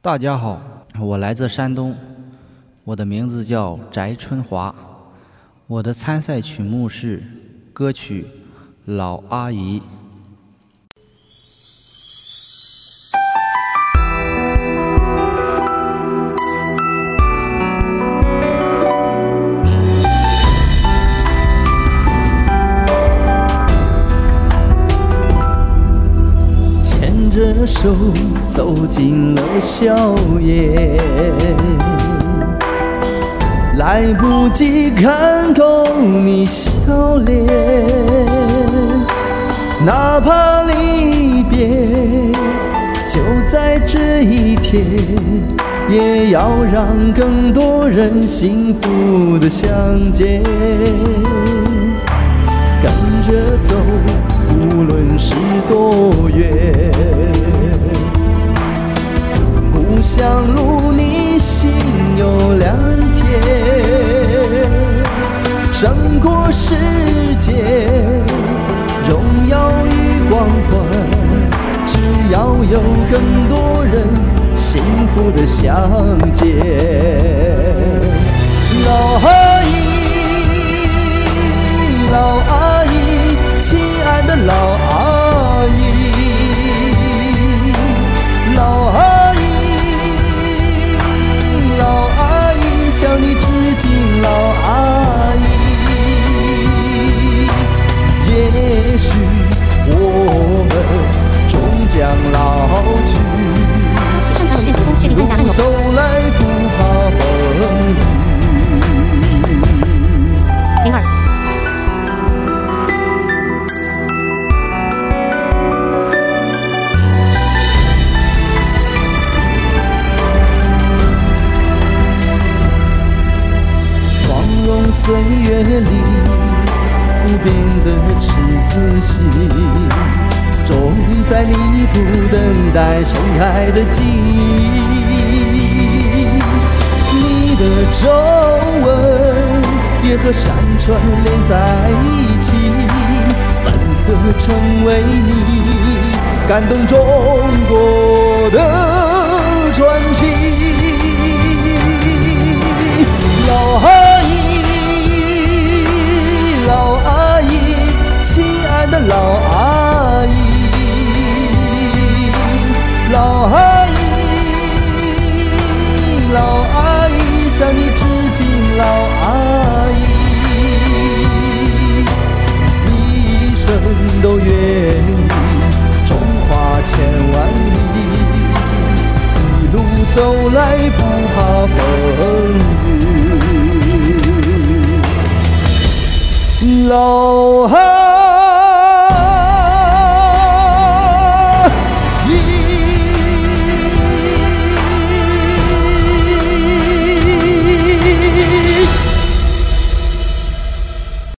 大家好，我来自山东，我的名字叫翟春华，我的参赛曲目是歌曲《老阿姨》。 牵着手走进了校园，来不及看够你笑脸，哪怕离别就在这一天，也要让更多人幸福的相见。跟着走，无论是多远，故乡路你心有良田，胜过世界荣耀与光环，只要有更多人幸福的相见。老阿姨，老阿姨，亲爱的老阿姨，老阿姨，老阿姨，向你致敬，老阿姨。也许我们终将老去，路走来不怕风雨。岁月里不变的赤子心，种在泥土等待盛开的记忆。你的皱纹也和山川连在一起，本色成为你感动中国的传奇。老阿姨，老阿姨，亲爱的老阿姨，老阿姨，老阿姨，向你致敬，老阿姨，一生都愿意中华千万里，一路走来不怕风雨。老